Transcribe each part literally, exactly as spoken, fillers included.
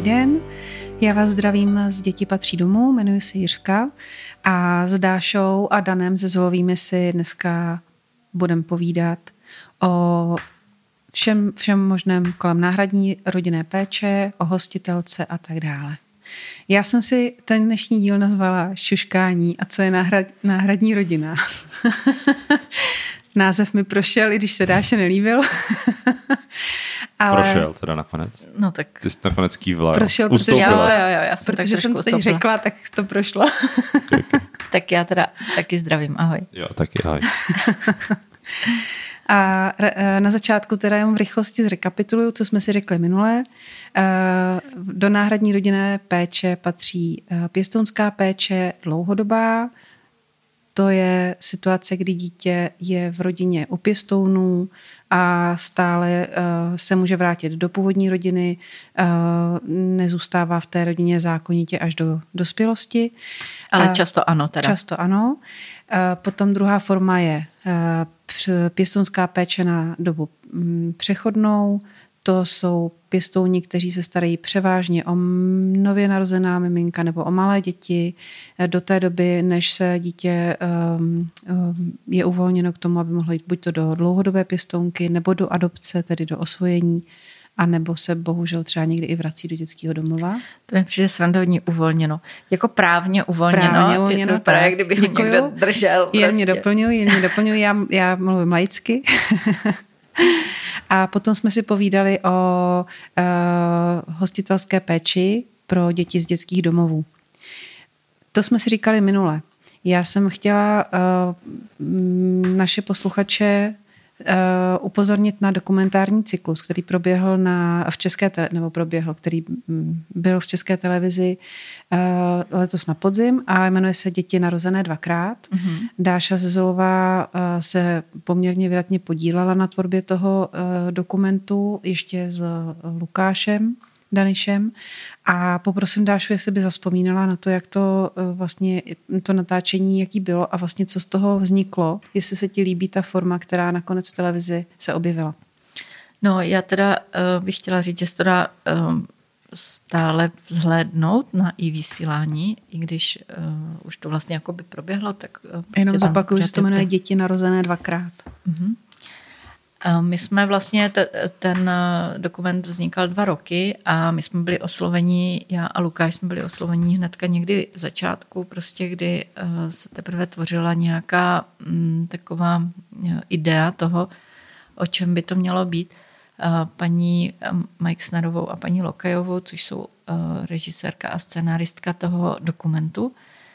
den, já vás zdravím z Děti patří domů, jmenuji se Jiřka a s Dášou a Danem ze Zolovými si dneska budeme povídat o všem, všem možném kolem náhradní rodinné péče, o hostitelce a tak dále. Já jsem si ten dnešní díl nazvala Šuškání a co je náhrad, náhradní rodina. Název mi prošel, i když se Dáše nelíbil. Ale... Prošel teda nakonec. No tak. Ty jsi nakonec kývla. Prošel, protože, jo, jo, jo, já jsem protože jsem to teď řekla, tak to prošlo. Okay, okay. Tak já teda taky zdravím, ahoj. Jo, taky ahoj. A na začátku teda jenom v rychlosti zrekapituluju, co jsme si řekli minule. Do náhradní rodinné péče patří pěstounská péče dlouhodobá. To je situace, kdy dítě je v rodině u pěstounů a stále se může vrátit do původní rodiny, nezůstává v té rodině zákonitě až do dospělosti. Ale často ano teda. Často ano. Potom druhá forma je pěstounská péče na dobu přechodnou. To jsou pěstouni, kteří se starají převážně o nově narozená miminka nebo o malé děti do té doby, než se dítě um, um, je uvolněno k tomu, aby mohlo jít buď to do dlouhodobé pěstounky, nebo do adopce, tedy do osvojení, a nebo se bohužel třeba někdy i vrací do dětského domova. To mi přijde srandovně uvolněno. Jako právně uvolněno. Právně uvolněno. Je to právě, kdyby ho někdo držel. Prostě. Jen mě doplňuji, jen mě doplňuji. Já, já mluvím laicky. A potom jsme si povídali o uh, hostitelské péči pro děti z dětských domovů. To jsme si říkali minule. Já jsem chtěla uh, naše posluchače uh, upozornit na dokumentární cyklus, který proběhl na, v české tele, nebo proběhl, který byl v České televizi uh, letos na podzim a jmenuje se Děti narozené dvakrát. Mm-hmm. Dáša Zezolová uh, se poměrně vydatně podílela na tvorbě toho uh, dokumentu ještě s Lukášem Danišem a poprosím Dášu, jestli by zazpomínala na to, jak to uh, vlastně to natáčení, jaký bylo a vlastně co z toho vzniklo, jestli se ti líbí ta forma, která nakonec v televizi se objevila. No já teda uh, bych chtěla říct, že se to dá uh, stále vzhlédnout na i vysílání, i když uh, už to vlastně jako by proběhlo, tak uh, prostě jenom zopakuju, že se to jmenuje Děti narozené dvakrát. Uh-huh. Uh, my jsme vlastně, t- ten dokument vznikal dva roky a my jsme byli osloveni, já a Lukáš jsme byli osloveni hnedka někdy v začátku, prostě kdy uh, se teprve tvořila nějaká um, taková uh, idea toho, o čem by to mělo být. Paní Mike Snarovou a paní Lokajovou, což jsou režisérka a scenáristka toho dokumentu.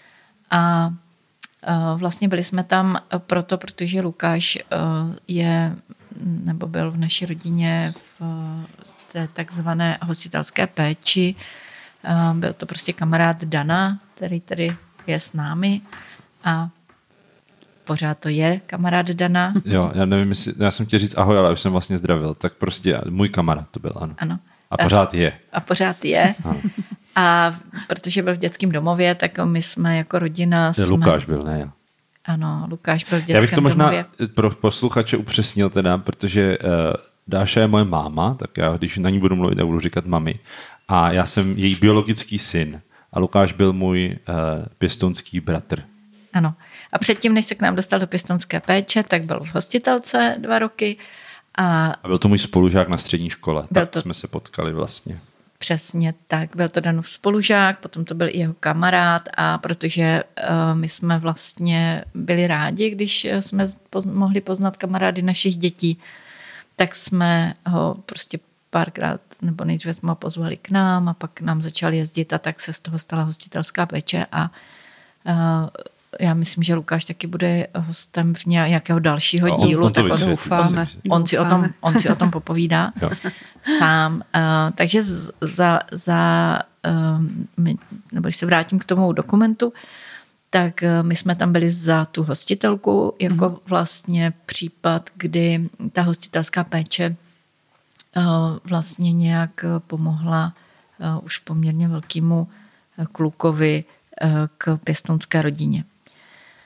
A vlastně byli jsme tam proto, protože Lukáš je, nebo byl v naší rodině v té takzvané hostitelské péči. Byl to prostě kamarád Dana, který tady je s námi a pořád to je kamarád Dana. Jo, já nevím, jestli, já jsem chtěl říct ahoj, ale už jsem vlastně zdravil, tak prostě můj kamarád to byl, ano. Ano. A pořád je. A pořád je. A protože byl v dětském domově, tak my jsme jako rodina... Jsme... Lukáš byl, ne já. Ano, Lukáš byl v dětském domově. Já bych to možná domově. pro posluchače upřesnil teda, protože uh, Dáša je moje máma, tak já, když na ní budu mluvit, já budu říkat mami. A já jsem její biologický syn. A Lukáš byl můj uh, pěstounský bratr. Ano. A předtím, než se k nám dostal do pěstounské péče, tak byl v hostitelce dva roky. A, a byl to můj spolužák na střední škole. Tak to, jsme se potkali vlastně. Přesně tak. Byl to Danův spolužák, potom to byl i jeho kamarád a protože uh, my jsme vlastně byli rádi, když jsme poz, mohli poznat kamarády našich dětí, tak jsme ho prostě párkrát, nebo nejdříve jsme ho pozvali k nám a pak nám začal jezdit a tak se z toho stala hostitelská péče a uh, já myslím, že Lukáš taky bude hostem v nějakého dalšího on, dílu, on tak doufáme. On, si o tom, on si o tom popovídá sám. Uh, takže za, za uh, nebo když se vrátím k tomu dokumentu, tak uh, my jsme tam byli za tu hostitelku, jako mm. vlastně případ, kdy ta hostitelská péče uh, vlastně nějak pomohla uh, už poměrně velkému uh, klukovi uh, k pěstounské rodině.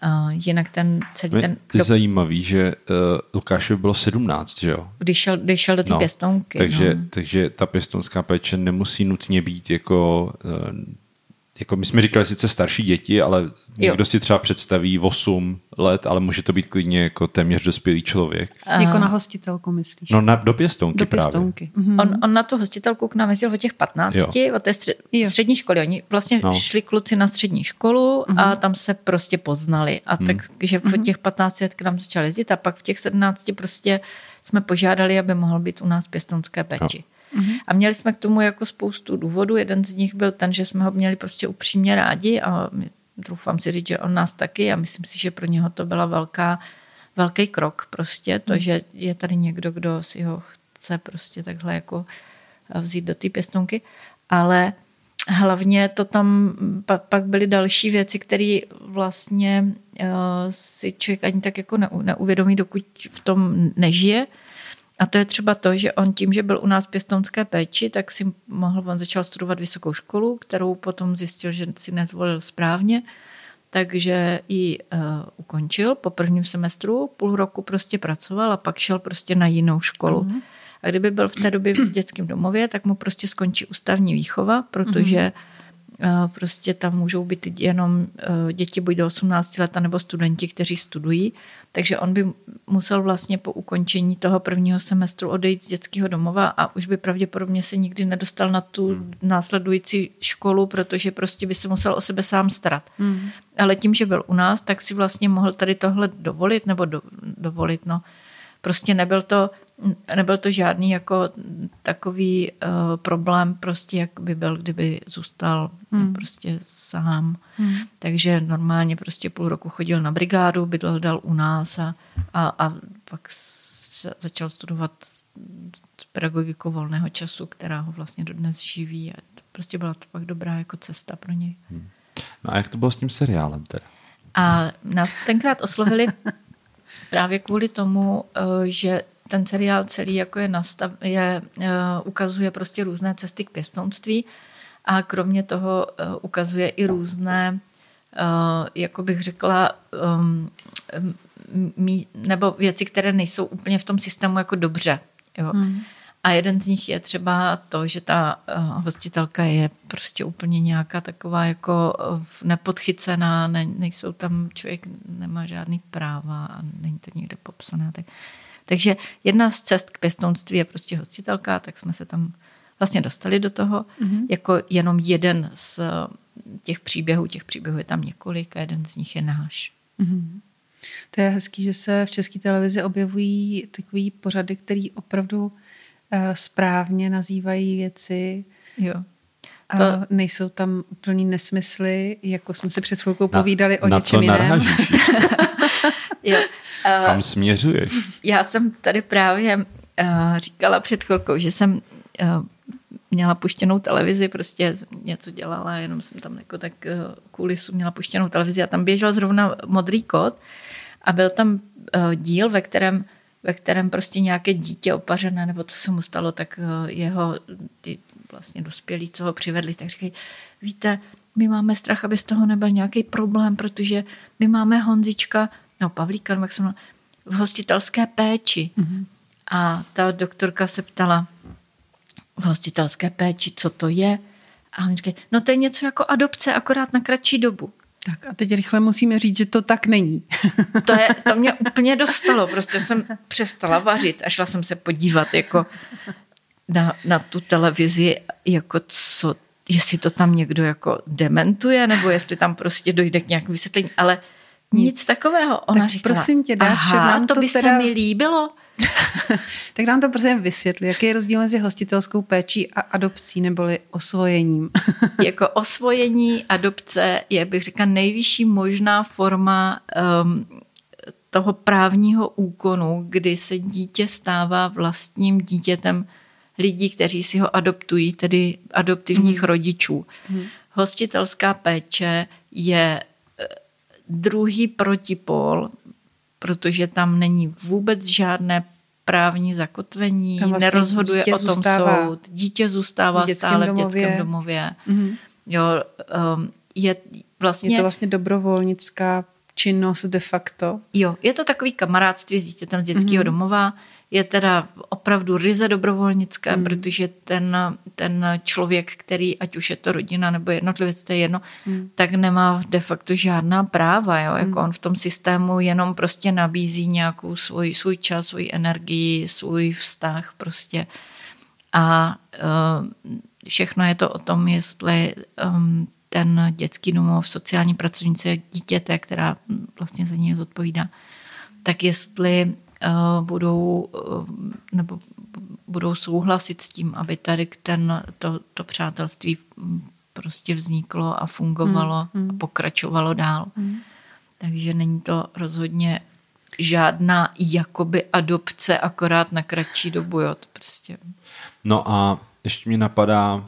Uh, jinak ten celý ten... Je zajímavý, že uh, Lukášovi bylo sedmnáct, že jo? Když šel, když šel do té no, pěstounky. Takže, no. takže ta pěstounská péče nemusí nutně být jako... Uh, jako my jsme říkali sice starší děti, ale někdo jo. si třeba představí osm let, ale může to být klidně jako téměř dospělý člověk. Uh, jako na hostitelku, myslíš? No na, do pěstounky do právě. Pěstounky. Mm-hmm. On, on na tu hostitelku k nám jezdil od těch patnácti, jo. od té střed, střední školy. Oni vlastně no. šli kluci na střední školu mm-hmm. a tam se prostě poznali. A mm. takže v těch patnácti let k nám začal jezdit a pak v těch sedmnácti prostě jsme požádali, aby mohl být u nás v pěstounské péči. Jo. Mm-hmm. A měli jsme k tomu jako spoustu důvodů. Jeden z nich byl ten, že jsme ho měli prostě upřímně rádi a doufám si říct, že on nás taky a myslím si, že pro něho to byla velká, velký krok prostě, to, mm. že je tady někdo, kdo si ho chce prostě takhle jako vzít do té pěstounky, ale hlavně to tam pak, pak byly další věci, které vlastně uh, si člověk ani tak jako neuvědomí, dokud v tom nežije. A to je třeba to, že on tím, že byl u nás v pěstounské péči, tak si mohl, on začal studovat vysokou školu, kterou potom zjistil, že si nezvolil správně, takže ji uh, ukončil po prvním semestru, půl roku prostě pracoval a pak šel prostě na jinou školu. Mm-hmm. A kdyby byl v té době v dětském domově, tak mu prostě skončí ústavní výchova, protože mm-hmm. uh, prostě tam můžou být jenom uh, děti buď do osmnácti let, nebo studenti, kteří studují. Takže on by musel vlastně po ukončení toho prvního semestru odejít z dětského domova a už by pravděpodobně se nikdy nedostal na tu hmm. následující školu, protože prostě by se musel o sebe sám starat. Hmm. Ale tím, že byl u nás, tak si vlastně mohl tady tohle dovolit, nebo do, dovolit, no. Prostě nebyl to, nebyl to žádný jako takový uh, problém, prostě jak by byl, kdyby zůstal hmm. prostě sám. Hmm. Takže normálně prostě půl roku chodil na brigádu, bydlel dal u nás a, a, a pak začal studovat pedagogiku volného času, která ho vlastně dodnes živí. A to prostě byla to pak dobrá jako cesta pro něj. Hmm. No a jak to bylo s tím seriálem teda? A nás tenkrát oslovili právě kvůli tomu, že ten seriál celý jako je, nastav, je ukazuje prostě různé cesty k pěstounství a kromě toho ukazuje i různé, jako bych řekla, nebo věci, které nejsou úplně v tom systému jako dobře. Jo. Hmm. A jeden z nich je třeba to, že ta hostitelka je prostě úplně nějaká taková jako nepodchycená, ne, nejsou tam, člověk nemá žádný práva a není to nikde popsané. Tak, takže jedna z cest k pěstounství je prostě hostitelka, tak jsme se tam vlastně dostali do toho, mm-hmm. jako jenom jeden z těch příběhů, těch příběhů je tam několik a jeden z nich je náš. Mm-hmm. To je hezký, že se v České televizi objevují takový pořady, který opravdu správně nazývají věci. Jo. To... A nejsou tam úplný nesmysly, jako jsme si před chvilkou povídali na, o na něčem jiném. Jo. Uh, Kam směřuješ? Já jsem tady právě uh, říkala před chvilkou, že jsem uh, měla puštěnou televizi, prostě něco dělala, jenom jsem tam jako tak uh, kulisu měla puštěnou televizi a tam běžel zrovna Modrý kot a byl tam uh, díl, ve kterém ve kterém prostě nějaké dítě opařené, nebo co se mu stalo, tak jeho ty vlastně dospělí, co ho přivedli, tak říkají, víte, my máme strach, aby z toho nebyl nějaký problém, protože my máme Honzička, no Pavlíka, jak jsem v hostitelské péči. Mm-hmm. A ta doktorka se ptala, v hostitelské péči, co to je? A oni říkají, no to je něco jako adopce, akorát na kratší dobu. Tak a teď rychle musíme říct, že to tak není. To, je, to mě úplně dostalo. Prostě jsem přestala vařit a šla jsem se podívat jako na, na tu televizi, jako co, jestli to tam někdo jako dementuje, nebo jestli tam prostě dojde k nějakému vysvětlení, ale nic takového. Ona tak říkala, prosím tě, dáš, aha, nám to to by teda... se mi líbilo. Tak nám to prosím vysvětli, jaký je rozdíl mezi hostitelskou péčí a adopcí, neboli osvojením. Jako osvojení, adopce je, bych řekla, nejvyšší možná forma um, toho právního úkonu, kdy se dítě stává vlastním dítětem lidí, kteří si ho adoptují, tedy adoptivních mm. rodičů. Mm. Hostitelská péče je druhý protipol, protože tam není vůbec žádné právní zakotvení, vlastně nerozhoduje o tom zůstává soud, dítě zůstává stále domově. v dětském domově. Mm-hmm. Jo, um, je vlastně... Je to vlastně dobrovolnická činnost de facto. Jo, je to takový kamarádství s dítětem z dětského mm-hmm. domova, je teda opravdu ryze dobrovolnické, mm. protože ten, ten člověk, který, ať už je to rodina nebo jednotlivec, to je jedno, mm. tak nemá de facto žádná práva. Jo? Jako mm. on v tom systému jenom prostě nabízí nějakou svůj, svůj čas, svůj energii, svůj vztah prostě. A uh, všechno je to o tom, jestli um, ten dětský domov, sociální pracovnice dítěte, která vlastně za něj zodpovídá, tak jestli uh, budou, uh, nebo budou souhlasit s tím, aby tady ten, to, to přátelství prostě vzniklo a fungovalo hmm. a pokračovalo dál. Hmm. Takže není to rozhodně žádná jakoby adopce, akorát na kratší dobu. Jo, to prostě. No a ještě mi napadá,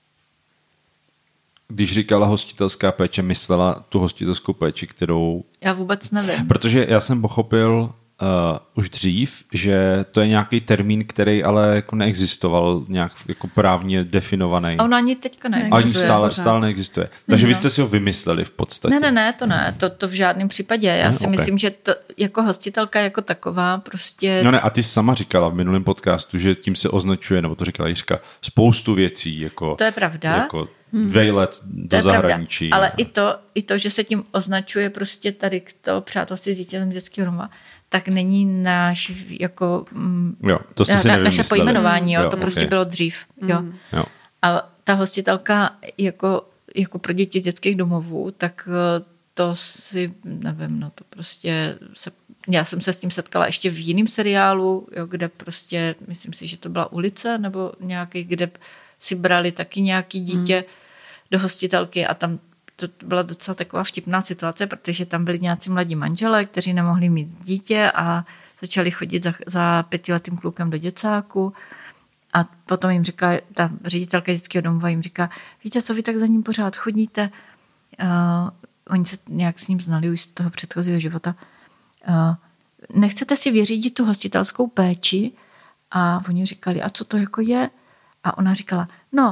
když říkala hostitelská péče, myslela tu hostitelskou péči, kterou... Já vůbec nevím. Protože já jsem pochopil uh, už dřív, že to je nějaký termín, který ale jako neexistoval nějak jako právně definovaný. A on ani teďka neexistuje. Ani stále, stále neexistuje. Takže no. vy jste si ho vymysleli v podstatě. Ne, ne, ne, to ne, to, to v žádném případě. Já ne? si Okay. myslím, že to jako hostitelka jako taková prostě... No ne, a ty sama říkala v minulém podcastu, že tím se označuje, nebo to říkala Jiřka, spoustu věcí. Jako, to je pravda. Jako vejlet do to zahraničí. Ale i to, i to, že se tím označuje prostě tady to přátelství s dítětem dětského domova, tak není náš jako jo, to jste si na, naše pojmenování, jo, jo, to okay. prostě bylo dřív. Jo. Mm. Jo. A ta hostitelka jako, jako pro děti z dětských domovů, tak to si, nevím, no to prostě se, já jsem se s tím setkala ještě v jiném seriálu, jo, kde prostě, myslím si, že to byla Ulice, nebo nějaký, kde si brali taky nějaký dítě hmm. do hostitelky a tam to byla docela taková vtipná situace, protože tam byli nějací mladí manželé, kteří nemohli mít dítě a začali chodit za, za pětiletým klukem do děcáku a potom jim říká, ta ředitelka dětského domova jim říká, víte co, vy tak za ním pořád chodíte, uh, oni se nějak s ním znali už z toho předchozího života, uh, nechcete si vyřídit tu hostitelskou péči? A oni říkali, a co to jako je? A ona říkala, no,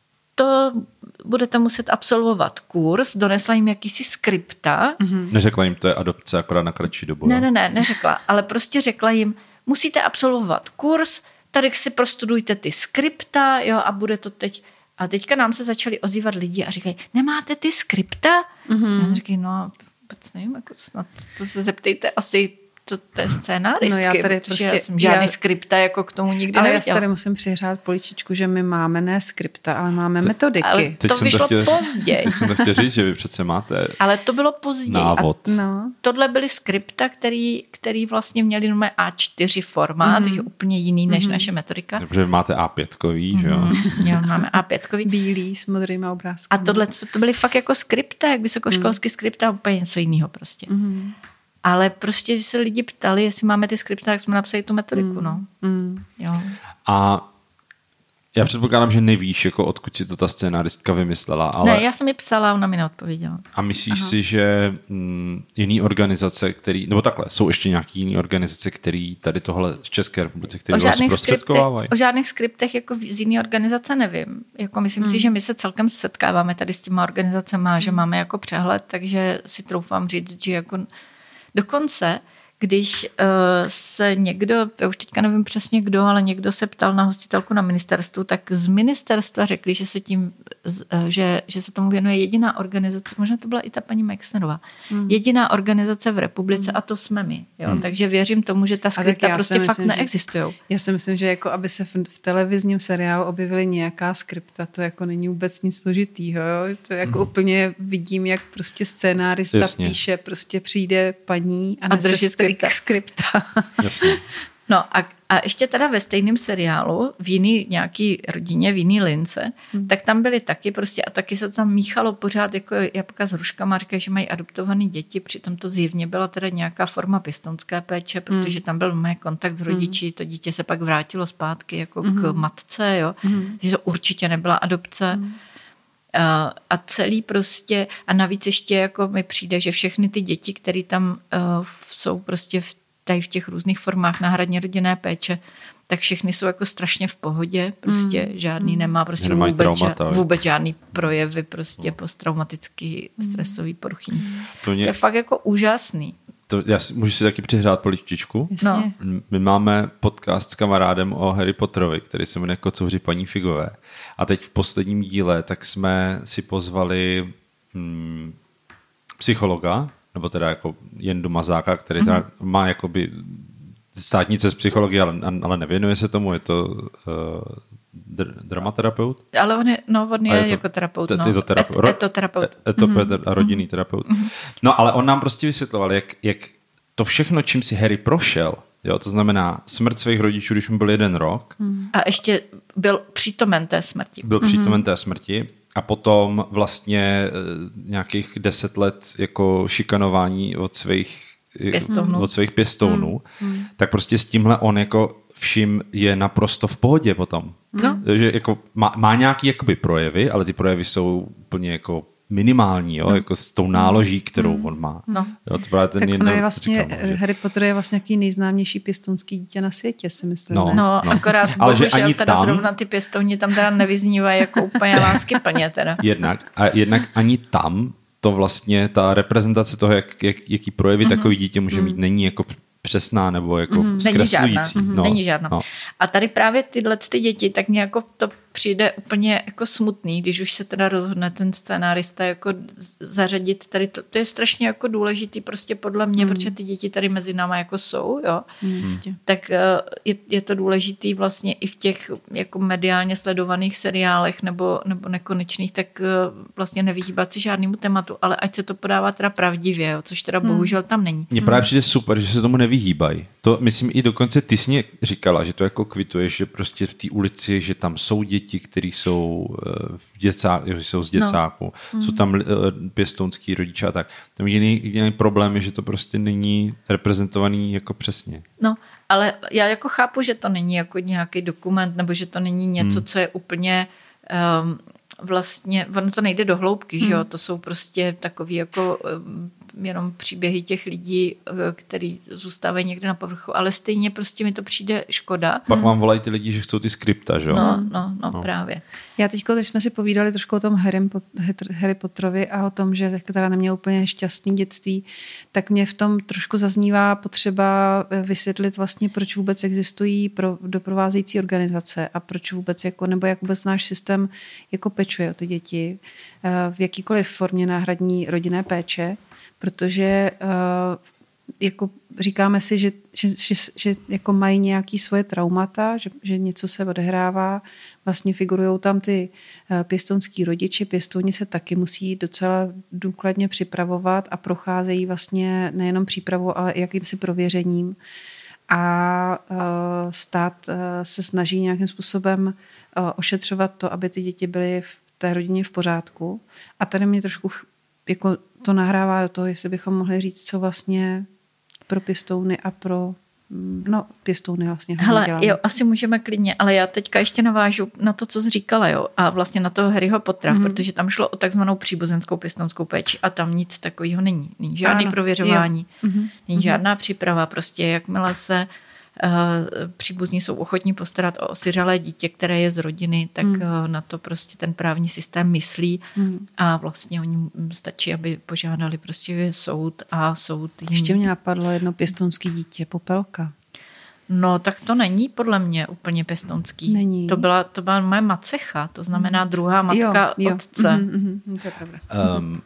to budete muset absolvovat kurz, donesla jim jakýsi skripta. Mm-hmm. Neřekla jim, to je adopce akorát na kratší dobu. Ne, ne, ne, neřekla, ale prostě řekla jim, musíte absolvovat kurz, tady si prostudujte ty skripta, jo, a bude to teď. A teďka nám se začali ozývat lidi a říkají, nemáte ty skripta? Mm-hmm. A říkají, no, vůbec nevím, jako snad to se zeptejte asi to, to je scénáristky, no já tady prostě, já jsem žádný já, skripta jako k tomu nikdy ale neviděla. Ale já tady musím přihrát poličičku, že my máme ne skripta, ale máme Te, metodiky. Ale to vyšlo to později. Teď jsem to chtěl říct, že vy přece máte ale to bylo později. Návod. A no. Tohle byly skripta, který, který vlastně měli normálně á čtyři formát, mm-hmm. takže úplně jiný než mm-hmm. naše metodika. Protože máte á pět, že jo? Mm-hmm. Jo, máme á pět. Bílý s modrýma obrázky. A tohle to byly fakt jako skripta, jak vysokoškolský mm. skripta, úplně něco jiného prostě. Mm. Ale prostě, když se lidi ptali, jestli máme ty skripty, tak jsme napsali tu metodiku, mm. no. Mm. Jo. A já předpokládám, že nevíš, jako odkud si to ta scénáristka vymyslela. Ale... Ne, já jsem ji psala, ona mi neodpověděla. A myslíš Aha. si, že mm, jiný organizace, který, nebo takhle, jsou ještě nějaký jiný organizace, který tady tohle z České republiky, který vás zprostředkovávají? O žádných skriptech jako z jiné organizace nevím. Jako myslím hmm. si, že my se celkem setkáváme tady s těma organizacemi, že máme jako přehled, takže si troufám říct, že jako dokonce, když uh, se někdo, já už teďka nevím přesně kdo, ale někdo se ptal na hostitelku na ministerstvu, tak z ministerstva řekli, že se tím, uh, že, že se tomu věnuje jediná organizace, možná to byla i ta paní Meixnerová, hmm. jediná organizace v republice hmm. a to jsme my. Jo? Hmm. Takže věřím tomu, že ta skripta prostě fakt neexistují. Já si myslím, že jako aby se v, v televizním seriálu objevily nějaká skripta, to jako není vůbec nic složitýho. Jo? To jako hmm. úplně vidím, jak prostě scénárista Jasně. píše, prostě přijde paní a, a drží skripta. skripta. Jasně. No a, a ještě teda ve stejném seriálu, v jiný nějaký rodině, v jiný lince, hmm. tak tam byly taky prostě a taky se tam míchalo pořád jako jabka s hruškama, říkají, že mají adoptované děti, přitom to zjevně byla teda nějaká forma pěstounské péče, protože hmm. tam byl můj kontakt s rodiči, hmm. to dítě se pak vrátilo zpátky jako hmm. k matce, jo, hmm. takže to určitě nebyla adopce. Hmm. Uh, a celý prostě, a navíc ještě jako mi přijde, že všechny ty děti, které tam uh, jsou prostě v tady v těch různých formách náhradně rodinné péče, tak všechny jsou jako strašně v pohodě, prostě mm. žádný mm. nemá prostě vůbec, traumata, vůbec žádný projevy, prostě no. posttraumatický stresový poruchy. Mm. To, mě... to je fakt jako úžasný. To, já si, můžu si taky přihrát polívčičku? No. My máme podcast s kamarádem o Harry Potterovi, který se jmenuje Kocouři paní Figové. A teď v posledním díle tak jsme si pozvali hmm, psychologa, nebo teda jako Jendu Mazáka, který mm-hmm. teda má jakoby státnice z psychologie, ale, ale nevěnuje se tomu, je to uh, dr- dramaterapeut. Ale on je, no, on je, je to, jako terapeut, no. Je to terapeut. Et, etoterapeut. Etoped mm-hmm. a rodinný terapeut. Mm-hmm. No ale on nám prostě vysvětloval, jak, jak to všechno, čím si Harry prošel, jo, to znamená smrt svých rodičů, když mu byl jeden rok. Mm. A ještě byl přítomen té smrti. Byl mm-hmm. přítomen té smrti. A potom vlastně nějakých deset let jako šikanování od svých pěstounů, od svých pěstounů, mm, mm. tak prostě s tímhle on jako vším je naprosto v pohodě potom. No. Že jako má, má nějaký jakoby projevy, ale ty projevy jsou úplně jako minimální, jo, no. jako s tou náloží, kterou mm. on má. No. Jo, to právě ten tak jedno, ono je vlastně, říkám, že... Harry Potter je vlastně nějaký nejznámější pěstounský dítě na světě, si myslím. No, no, no. akorát ale bohužel ani teda tam, zrovna ty pěstouni tam teda nevyznívají jako úplně láskyplně teda. Jednak, a jednak ani tam to vlastně, ta reprezentace toho, jak, jak, jaký projevy mm-hmm. takový dítě může mít, není jako přesná nebo jako mm-hmm. zkreslující. Není žádná. No, Není žádná. No. A tady právě tyhle ty děti, tak mě jako to přijde úplně jako smutný, když už se teda rozhodne ten scénárista jako zařadit tady to, to je strašně jako důležitý prostě podle mě, mm. protože ty děti tady mezi náma jako jsou, jo. Mm. Tak je, je to důležitý vlastně i v těch jako mediálně sledovaných seriálech nebo, nebo nekonečných, tak vlastně nevyhýbat si žádnému tématu, ale ať se to podává teda pravdivě, jo, což teda mm. bohužel tam není. Mně právě přijde super, že se tomu nevyhýbají. To myslím i dokonce ty jsi mě říkala, že to jako kvituješ, že prostě v té ulici, že tam jsou děti, kteří jsou v děcáku, jsou z děcáku, no. jsou tam pěstounský rodiče a tak. Tam jediný, jediný problém je, že to prostě není reprezentovaný jako přesně. No, ale já jako chápu, že to není jako nějaký dokument, nebo že to není něco, hmm. co je úplně um, vlastně, ono to nejde do hloubky, hmm. že jo, to jsou prostě takový jako um, jenom příběhy těch lidí, který zůstávají někde na povrchu, ale stejně prostě mi to přijde škoda. Pak vám volají ty lidi, že chcou ty skripta, že jo? No, no, no, no, právě. Já teď, když jsme si povídali trošku o tom Harry, Harry Potterovi a o tom, že teda neměl úplně šťastný dětství, tak mě v tom trošku zaznívá potřeba vysvětlit vlastně, proč vůbec existují pro doprovázející organizace a proč vůbec, jako, nebo jak vůbec náš systém jako pečuje o ty děti v jakýkoliv formě náhradní rodinné péče, protože uh, jako říkáme si, že, že, že, že jako mají nějaké svoje traumata, že, že něco se odehrává, vlastně figurujou tam ty uh, pěstounský rodiče, pěstouni se taky musí docela důkladně připravovat a procházejí vlastně nejenom přípravou, ale i jakýmsi prověřením a uh, stát uh, se snaží nějakým způsobem uh, ošetřovat to, aby ty děti byly v té rodině v pořádku. A tady mě trošku jako to nahrává do toho, jestli bychom mohli říct, co vlastně pro pěstouny a pro no, pěstouny vlastně Hele, děláme. Jo, asi můžeme klidně, ale já teďka ještě navážu na to, co jsi říkala, jo, a vlastně na toho Harryho Pottera, mm-hmm. protože tam šlo o takzvanou příbuzenskou pěstounskou péči a tam nic takového není. Není žádný ano, prověřování, mm-hmm. není mm-hmm. žádná příprava, prostě jakmile se Uh, příbuzní jsou ochotní postarat o osiřelé dítě, které je z rodiny, tak mm. uh, na to prostě ten právní systém myslí mm. a vlastně oni stačí, aby požádali prostě soud a soud jim... Ještě mě napadlo jedno pěstounský dítě, Popelka. No, tak to není podle mě úplně pěstounský. Není. To byla, to byla moje macecha, to znamená druhá matka jo, jo. otce. Mm-hmm, mm-hmm, to je pravda. Um,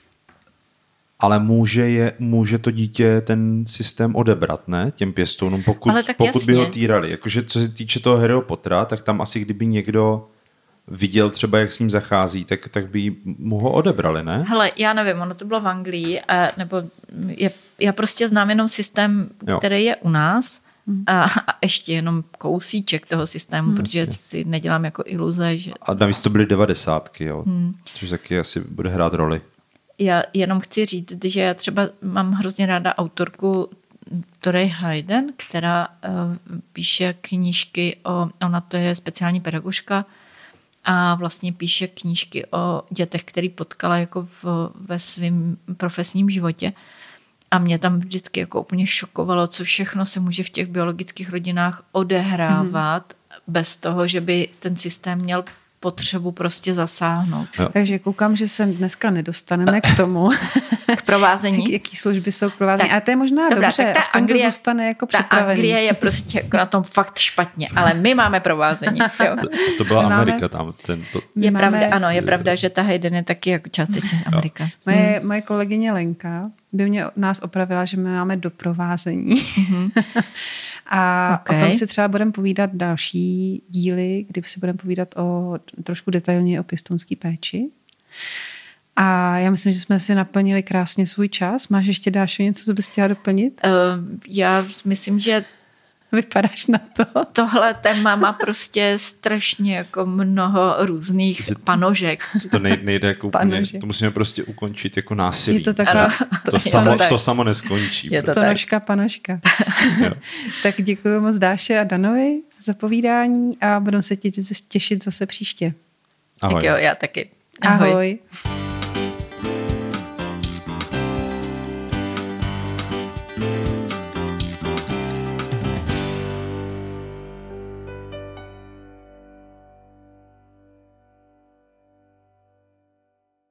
ale může, je, může to dítě ten systém odebrat, ne? Těm pěstounům, pokud, pokud by ho týrali. Jakože co se týče toho Harryho Pottera, tak tam asi kdyby někdo viděl třeba, jak s ním zachází, tak, tak by mu ho odebrali, ne? Hele, já nevím, ono to bylo v Anglii, a, nebo je, já prostě znám jenom systém, jo. který je u nás a, a ještě jenom kousíček toho systému, hmm. protože si nedělám jako iluze, že... A navíc to byly devadesátky, jo. Hmm. Což taky asi bude hrát roli. Já jenom chci říct, že já třeba mám hrozně ráda autorku Tori Hayden, která uh, píše knížky o, ona to je speciální pedagožka a vlastně píše knížky o dětech, který potkala jako v, ve svém profesním životě. A mě tam vždycky jako úplně šokovalo, co všechno se může v těch biologických rodinách odehrávat mm-hmm. bez toho, že by ten systém měl potřebu prostě zasáhnout. Jo. Takže koukám, že se dneska nedostaneme k tomu. K provázení. Jaký služby jsou k provázení. A to je možná dobrá, dobře, ta aspoň Anglie, to zůstane jako připravený. Anglie je prostě jako na tom fakt špatně, ale my máme provázení. Jo. To, to byla my Amerika máme, tam. Ten, to... Je máme, pravda, ano, je pravda, že ta Hayden je taky jako částečně Amerika. Hmm. Moje, moje kolegyně Lenka by mě nás opravila, že my máme doprovázení. Mm-hmm. A okay. o tom si třeba budeme povídat další díly, kdy si budeme povídat o trošku detailně o pěstounské péči. A já myslím, že jsme si naplnili krásně svůj čas. Máš ještě další něco, co bys chtěla doplnit? Uh, já myslím, že vypadáš na to. Tohle téma má prostě strašně jako mnoho různých panožek. To nejde jako úplně, to musíme prostě ukončit jako násilí. Je to taková... To, to, samo, to, to samo neskončí. Je to Stonožka, panožka. Tak děkuji moc Dáše a Danovi za povídání a budeme se těšit zase příště. Ahoj. Tak jo, já taky. Ahoj. Ahoj.